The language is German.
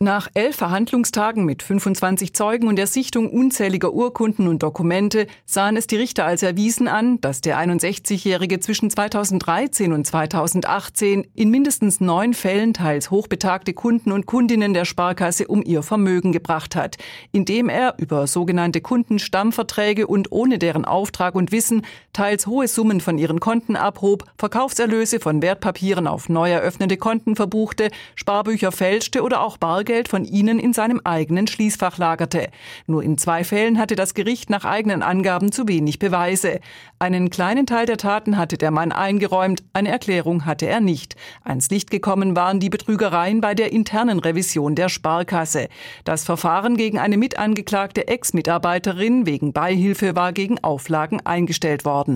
Nach 11 Verhandlungstagen mit 25 Zeugen und der Sichtung unzähliger Urkunden und Dokumente sahen es die Richter als erwiesen an, dass der 61-Jährige zwischen 2013 und 2018 in mindestens 9 Fällen teils hochbetagte Kunden und Kundinnen der Sparkasse um ihr Vermögen gebracht hat, indem er über sogenannte Kundenstammverträge und ohne deren Auftrag und Wissen teils hohe Summen von ihren Konten abhob, Verkaufserlöse von Wertpapieren auf neu eröffnete Konten verbuchte, Sparbücher fälschte oder auch Bargeld von ihnen in seinem eigenen Schließfach lagerte. Nur in 2 Fällen hatte das Gericht nach eigenen Angaben zu wenig Beweise. Einen kleinen Teil der Taten hatte der Mann eingeräumt, eine Erklärung hatte er nicht. Ans Licht gekommen waren die Betrügereien bei der internen Revision der Sparkasse. Das Verfahren gegen eine mitangeklagte Ex-Mitarbeiterin wegen Beihilfe war gegen Auflagen eingestellt worden.